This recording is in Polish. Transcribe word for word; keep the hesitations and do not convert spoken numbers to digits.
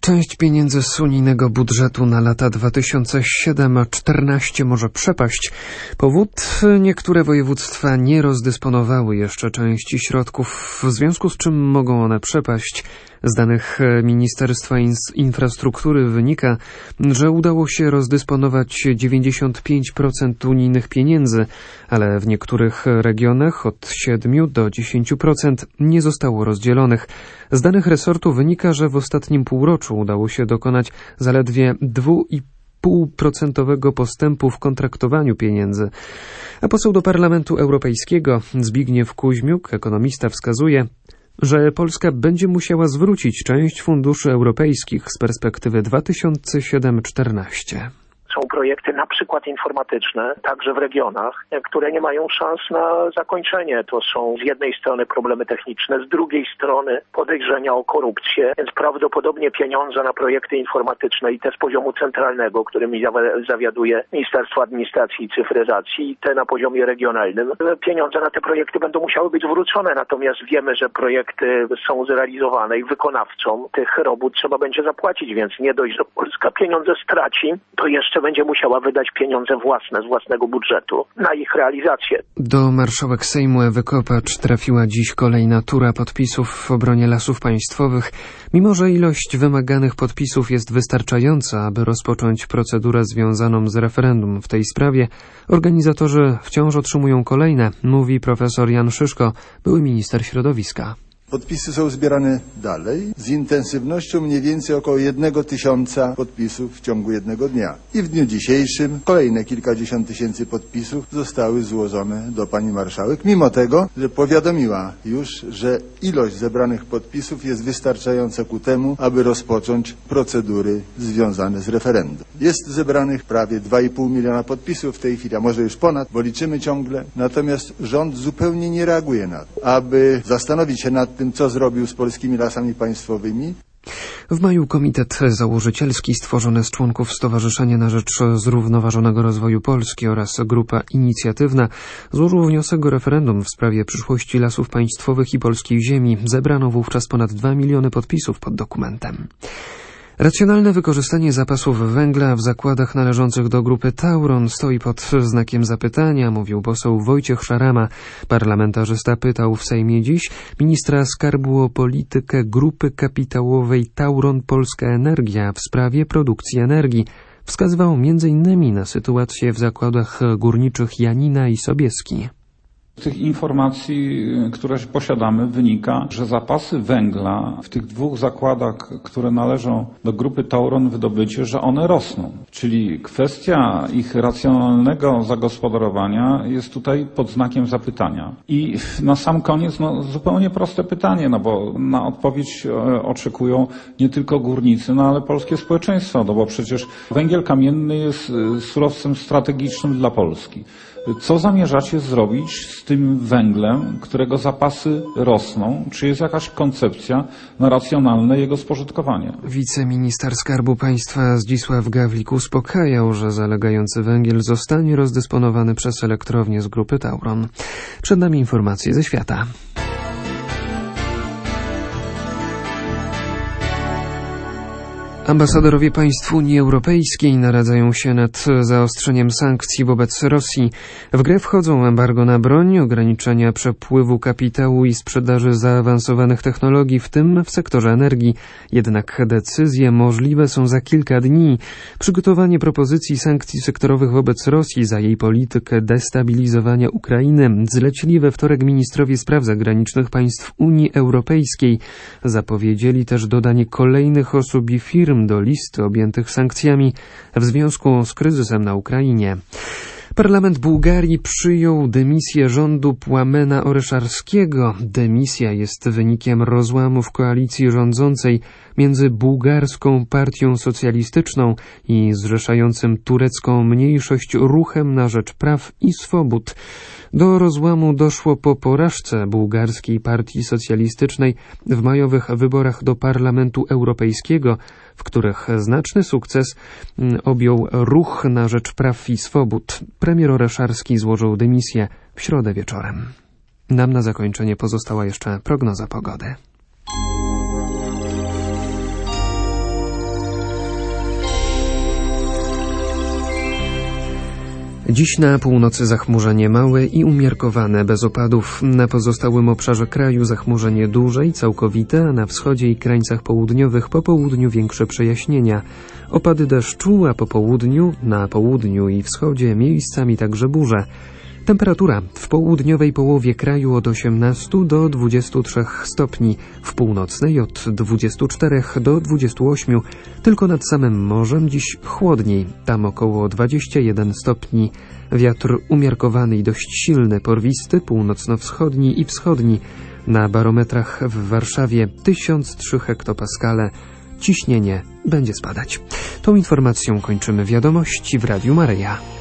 Część pieniędzy z unijnego budżetu na lata dwa tysiące siódmy do dwa tysiące czternastego może przepaść. Powód? Niektóre województwa nie rozdysponowały jeszcze części środków, w związku z czym mogą one przepaść. Z danych Ministerstwa Infrastruktury wynika, że udało się rozdysponować dziewięćdziesiąt pięć procent unijnych pieniędzy, ale w niektórych regionach od siedmiu do dziesięciu procent nie zostało rozdzielonych. Z danych resortu wynika, że w ostatnim półroczu udało się dokonać zaledwie dwa i pół procent postępu w kontraktowaniu pieniędzy. A poseł do Parlamentu Europejskiego Zbigniew Kuźmiuk, ekonomista, wskazuje, że Polska będzie musiała zwrócić część funduszy europejskich z perspektywy dwa tysiące siódmy do dwa tysiące czternastego. Są projekty na przykład informatyczne, także w regionach, które nie mają szans na zakończenie. To są z jednej strony problemy techniczne, z drugiej strony podejrzenia o korupcję, więc prawdopodobnie pieniądze na projekty informatyczne i te z poziomu centralnego, którymi zawiaduje Ministerstwo Administracji i Cyfryzacji, i te na poziomie regionalnym, pieniądze na te projekty będą musiały być zwrócone, natomiast wiemy, że projekty są zrealizowane i wykonawcom tych robót trzeba będzie zapłacić, więc nie dość, że Polska pieniądze straci, to jeszcze będzie musiała wydać pieniądze własne z własnego budżetu na ich realizację. Do marszałek Sejmu Ewy Kopacz trafiła dziś kolejna tura podpisów w obronie Lasów Państwowych. Mimo że ilość wymaganych podpisów jest wystarczająca, aby rozpocząć procedurę związaną z referendum w tej sprawie, organizatorzy wciąż otrzymują kolejne, mówi profesor Jan Szyszko, były minister środowiska. Podpisy są zbierane dalej z intensywnością mniej więcej około jednego tysiąca podpisów w ciągu jednego dnia. I w dniu dzisiejszym kolejne kilkadziesiąt tysięcy podpisów zostały złożone do pani marszałek, mimo tego, że powiadomiła już, że ilość zebranych podpisów jest wystarczająca ku temu, aby rozpocząć procedury związane z referendum. Jest zebranych prawie dwa i pół miliona podpisów w tej chwili, a może już ponad, bo liczymy ciągle. Natomiast rząd zupełnie nie reaguje na to. Aby zastanowić się nad tym, co zrobił z polskimi lasami państwowymi. W maju komitet założycielski stworzony z członków Stowarzyszenia na Rzecz Zrównoważonego Rozwoju Polski oraz grupa inicjatywna złożył wniosek o referendum w sprawie przyszłości lasów państwowych i polskiej ziemi. Zebrano wówczas ponad dwa miliony podpisów pod dokumentem. Racjonalne wykorzystanie zapasów węgla w zakładach należących do grupy Tauron stoi pod znakiem zapytania, mówił poseł Wojciech Szarama. Parlamentarzysta pytał w Sejmie dziś ministra skarbu o politykę grupy kapitałowej Tauron Polska Energia w sprawie produkcji energii. Wskazywał między innymi na sytuację w zakładach górniczych Janina i Sobieski. Z tych informacji, które posiadamy, wynika, że zapasy węgla w tych dwóch zakładach, które należą do grupy Tauron Wydobycie, że one rosną. Czyli kwestia ich racjonalnego zagospodarowania jest tutaj pod znakiem zapytania. I na sam koniec no, zupełnie proste pytanie, no bo na odpowiedź oczekują nie tylko górnicy, no ale polskie społeczeństwo, no bo przecież węgiel kamienny jest surowcem strategicznym dla Polski. Co zamierzacie zrobić z tym węglem, którego zapasy rosną? Czy jest jakaś koncepcja na racjonalne jego spożytkowanie? Wiceminister Skarbu Państwa Zdzisław Gawlik uspokajał, że zalegający węgiel zostanie rozdysponowany przez elektrownię z grupy Tauron. Przed nami informacje ze świata. Ambasadorowie państw Unii Europejskiej naradzają się nad zaostrzeniem sankcji wobec Rosji. W grę wchodzą embargo na broń, ograniczenia przepływu kapitału i sprzedaży zaawansowanych technologii, w tym w sektorze energii. Jednak decyzje możliwe są za kilka dni. Przygotowanie propozycji sankcji sektorowych wobec Rosji za jej politykę destabilizowania Ukrainy zlecili we wtorek ministrowie spraw zagranicznych państw Unii Europejskiej. Zapowiedzieli też dodanie kolejnych osób i firm do listy objętych sankcjami w związku z kryzysem na Ukrainie. Parlament Bułgarii przyjął dymisję rządu Płamena Oreszarskiego. Dymisja jest wynikiem rozłamów koalicji rządzącej między bułgarską partią socjalistyczną i zrzeszającym turecką mniejszość Ruchem na Rzecz Praw i Swobód. Do rozłamu doszło po porażce bułgarskiej partii socjalistycznej w majowych wyborach do Parlamentu Europejskiego, w których znaczny sukces objął Ruch na Rzecz Praw i Swobód. Premier Oreszarski złożył dymisję w środę wieczorem. Nam na zakończenie pozostała jeszcze prognoza pogody. Dziś na północy zachmurzenie małe i umiarkowane, bez opadów. Na pozostałym obszarze kraju zachmurzenie duże i całkowite, a na wschodzie i krańcach południowych po południu większe przejaśnienia. Opady deszczu, a po południu, na południu i wschodzie miejscami także burze. Temperatura w południowej połowie kraju od osiemnastu do dwudziestu trzech stopni, w północnej od dwudziestu czterech do dwudziestu ośmiu, tylko nad samym morzem dziś chłodniej, tam około dwadzieścia jeden stopni. Wiatr umiarkowany i dość silny, porwisty, północno-wschodni i wschodni. Na barometrach w Warszawie tysiąc trzy hektopaskale. Ciśnienie będzie spadać. Tą informacją kończymy wiadomości w Radiu Maryja.